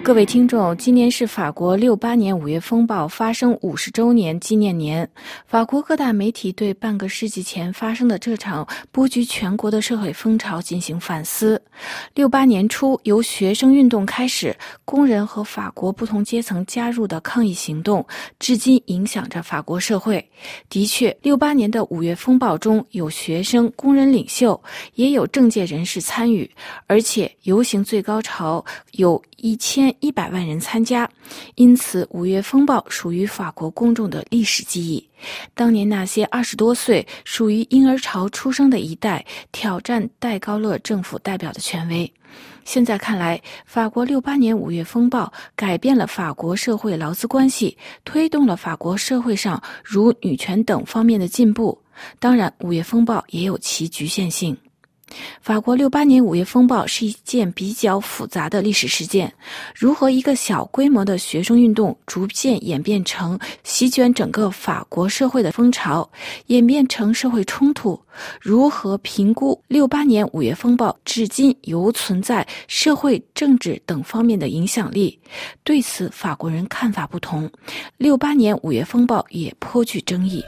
各位听众，今年是法国68年5月风暴发生50周年纪念年。法国各大媒体对半个世纪前发生的这场波及全国的社会风潮进行反思。68年初，由学生运动开始，工人和法国不同阶层加入的抗议行动，至今影响着法国社会。的确，68年的5月风暴中有学生、工人领袖，也有政界人士参与，而且游行最高潮有1100万人参加，因此5月风暴属于法国公众的历史记忆。当年那些20多岁属于婴儿潮出生的一代，挑战戴高乐政府代表的权威。现在看来，法国68年5月风暴改变了法国社会劳资关系，推动了法国社会上如女权等方面的进步。当然，5月风暴也有其局限性。法国68年5月风暴是一件比较复杂的历史事件，如何一个小规模的学生运动逐渐演变成席卷整个法国社会的风潮，演变成社会冲突，如何评估68年5月风暴至今犹存在社会、政治等方面的影响力，对此法国人看法不同。68年5月风暴也颇具争议。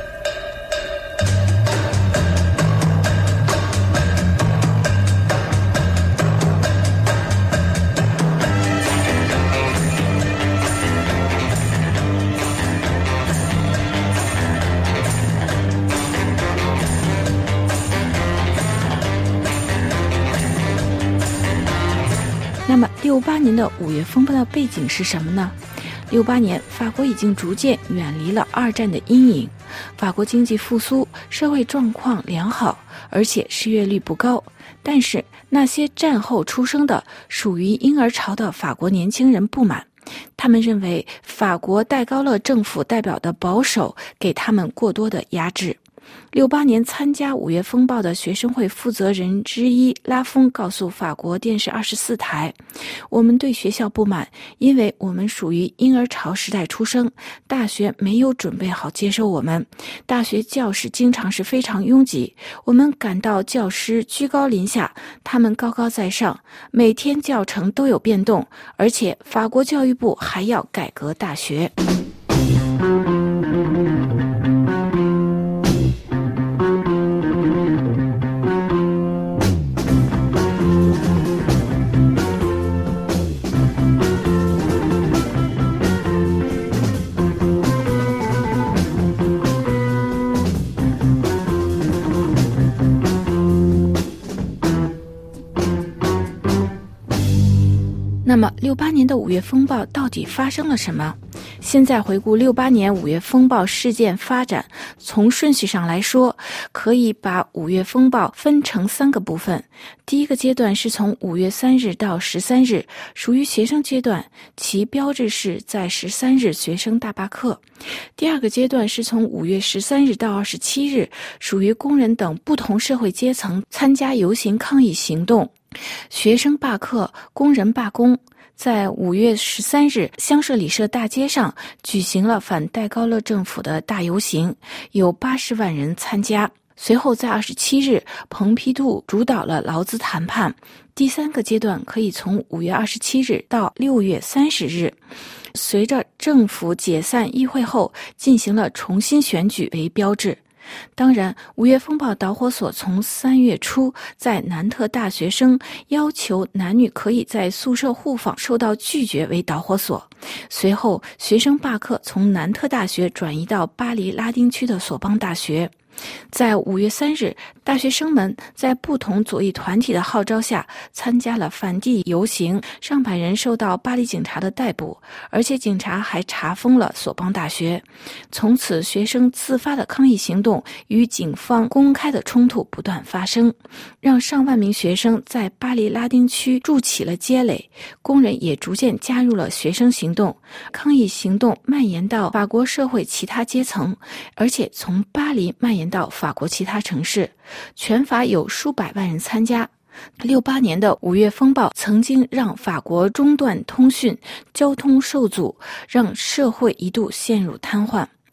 那么68年的5月风暴的背景是什么呢？68年，法国已经逐渐远离了2战的阴影，法国经济复苏，社会状况良好，而且失业率不高。但是那些战后出生的属于婴儿潮的法国年轻人不满，他们认为法国戴高乐政府代表的保守给他们过多的压制。68年参加5月风暴的学生会负责人之一拉丰告诉法国电视24台，我们对学校不满，因为我们属于婴儿潮时代出生，大学没有准备好接收我们，大学教室经常是非常拥挤，我们感到教师居高临下，他们高高在上，每天教程都有变动，而且法国教育部还要改革大学。那么68年的5月风暴到底发生了什么？现在回顾68年5月风暴事件发展，从顺序上来说，可以把5月风暴分成3个部分。第一个阶段是从5月3日到13日，属于学生阶段，其标志是在13日学生大罢课。第二个阶段是从5月13日到27日，属于工人等不同社会阶层参加游行抗议行动。学生罢课，工人罢工。在5月13日，香榭里舍大街上举行了反戴高乐政府的大游行，有80万人参加。随后在27日，蓬皮杜主导了劳资谈判。第3个阶段可以从5月27日到6月30日，随着政府解散议会后进行了重新选举为标志。当然，5月风暴导火索从3月初在南特大学生要求男女可以在宿舍互访受到拒绝为导火索，随后学生罢课从南特大学转移到巴黎拉丁区的索邦大学。在5月3日，大学生们在不同左翼团体的号召下参加了反帝游行，上百人受到巴黎警察的逮捕，而且警察还查封了索邦大学。从此，学生自发的抗议行动与警方公开的冲突不断发生，让上万名学生在巴黎拉丁区筑起了街垒，工人也逐渐加入了学生行动。抗议行动蔓延到法国社会其他阶层，而且从巴黎蔓延到法国其他城市，全法有数百万人参加。68年的5月风暴曾经让法国中断通讯，交通受阻，让社会一度陷入瘫痪。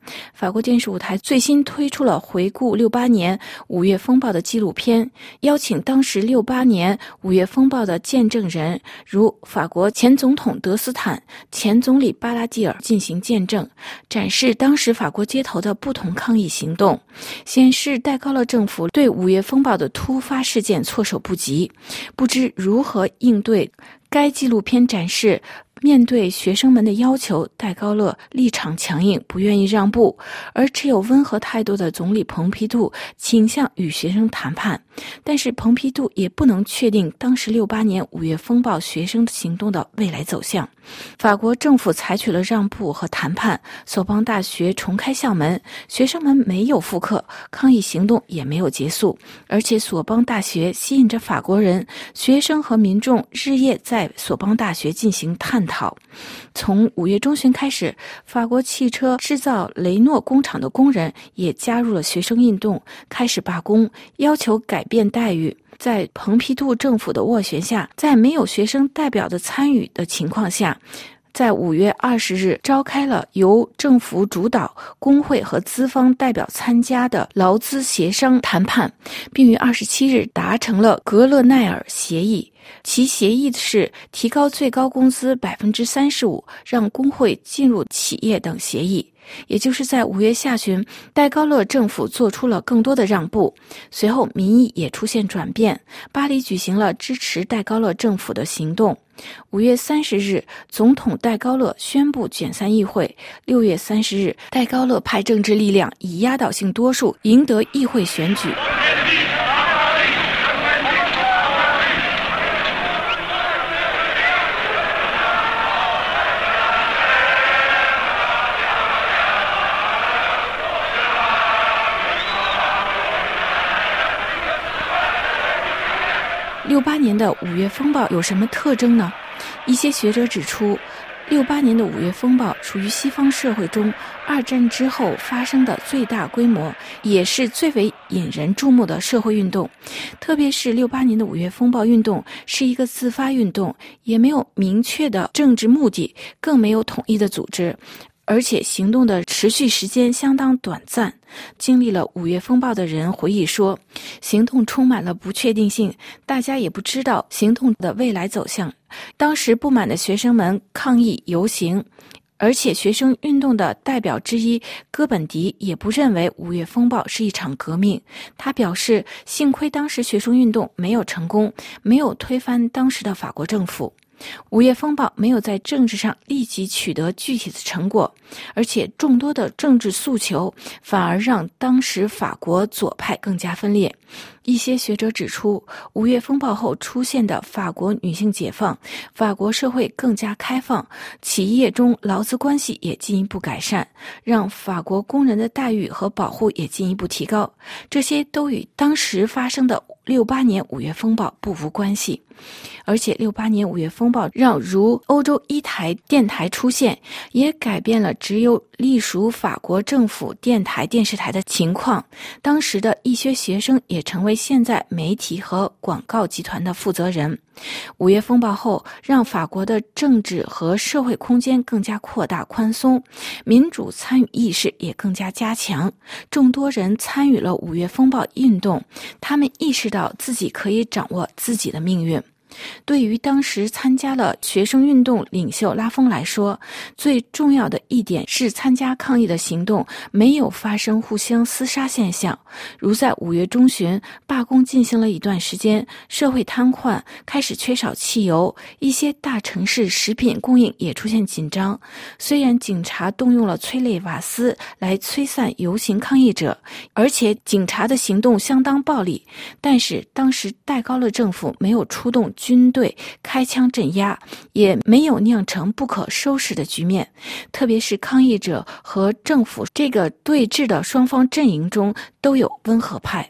法国电视舞台最新推出了回顾68年五月风暴的纪录片，邀请当时68年五月风暴的见证人，如法国前总统德斯坦、前总理巴拉蒂尔进行见证，展示当时法国街头的不同抗议行动，显示戴高乐政府对五月风暴的突发事件措手不及，不知如何应对。该纪录片展示，面对学生们的要求，戴高乐立场强硬，不愿意让步，而持有温和态度的总理蓬皮杜倾向与学生谈判，但是蓬皮杜也不能确定当时68年五月风暴学生行动的未来走向。法国政府采取了让步和谈判，索邦大学重开校门，学生们没有复课，抗议行动也没有结束，而且索邦大学吸引着法国人、学生和民众日夜在索邦大学进行探讨。从5月中旬开始，法国汽车制造雷诺工厂的工人也加入了学生运动，开始罢工，要求改变待遇。在蓬皮杜政府的斡旋下，在没有学生代表的参与的情况下，在5月20日召开了由政府主导、工会和资方代表参加的劳资协商谈判，并于27日达成了格勒奈尔协议。其协议是提高最高工资 35%， 让工会进入企业等协议。也就是在5月下旬，戴高乐政府做出了更多的让步，随后民意也出现转变，巴黎举行了支持戴高乐政府的行动。5月30日，总统戴高乐宣布解散议会。6月30日，戴高乐派政治力量以压倒性多数赢得议会选举。68年的五月风暴有什么特征呢？一些学者指出，68年的五月风暴属于西方社会中2战之后发生的最大规模，也是最为引人注目的社会运动。特别是68年的五月风暴运动是一个自发运动，也没有明确的政治目的，更没有统一的组织，而且行动的持续时间相当短暂。经历了五月风暴的人回忆说，行动充满了不确定性，大家也不知道行动的未来走向。当时不满的学生们抗议游行，而且学生运动的代表之一哥本迪也不认为五月风暴是一场革命。他表示，幸亏当时学生运动没有成功，没有推翻当时的法国政府。五月风暴没有在政治上立即取得具体的成果，而且众多的政治诉求反而让当时法国左派更加分裂。一些学者指出，五月风暴后出现的法国女性解放，法国社会更加开放，企业中劳资关系也进一步改善，让法国工人的待遇和保护也进一步提高。这些都与当时发生的68年五月风暴不无关系。而且68年五月风暴让如欧洲一台电台出现，也改变了只有隶属法国政府电台电视台的情况。当时的一些学生也成为现在媒体和广告集团的负责人。五月风暴后，让法国的政治和社会空间更加扩大宽松，民主参与意识也更加加强。众多人参与了五月风暴运动，他们意识到自己可以掌握自己的命运。对于当时参加了学生运动领袖拉风来说，最重要的一点是参加抗议的行动没有发生互相厮杀现象。如在5月中旬，罢工进行了一段时间，社会瘫痪，开始缺少汽油，一些大城市食品供应也出现紧张。虽然警察动用了催泪瓦斯来驱散游行抗议者，而且警察的行动相当暴力，但是当时戴高乐政府没有出动军队开枪镇压，也没有酿成不可收拾的局面。特别是抗议者和政府这个对峙的双方阵营中都有温和派。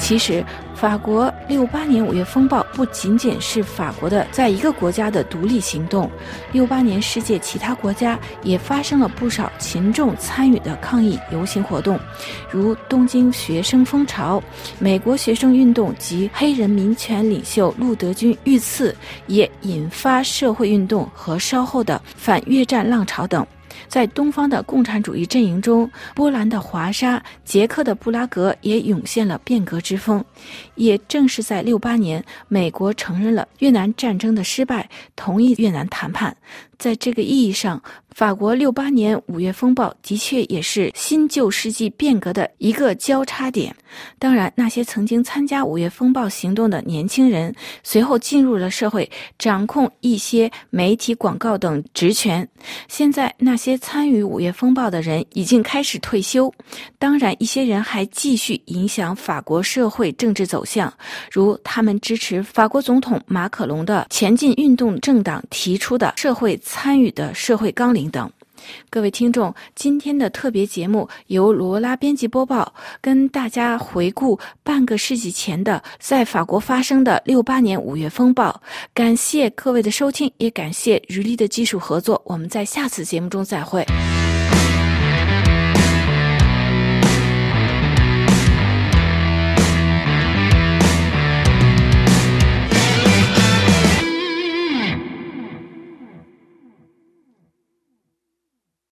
其实法国68年5月风暴不仅仅是法国的在一个国家的独立行动，68年世界其他国家也发生了不少群众参与的抗议游行活动，如东京学生风潮、美国学生运动及黑人民权领袖路德军遇刺，也引发社会运动和稍后的反越战浪潮等。在东方的共产主义阵营中，波兰的华沙、捷克的布拉格也涌现了变革之风。也正是在68年，美国承认了越南战争的失败，同意越南谈判。在这个意义上，法国68年5月风暴的确也是新旧世纪变革的一个交叉点。当然，那些曾经参加5月风暴行动的年轻人，随后进入了社会，掌控一些媒体、广告等职权。现在那些参与5月风暴的人已经开始退休，当然一些人还继续影响法国社会政治走向，如他们支持法国总统马可龙的前进运动政党提出的社会参与的社会纲领等。各位听众，今天的特别节目由罗拉编辑播报，跟大家回顾半个世纪前的在法国发生的68年5月风暴。感谢各位的收听，也感谢余力的技术合作，我们在下次节目中再会。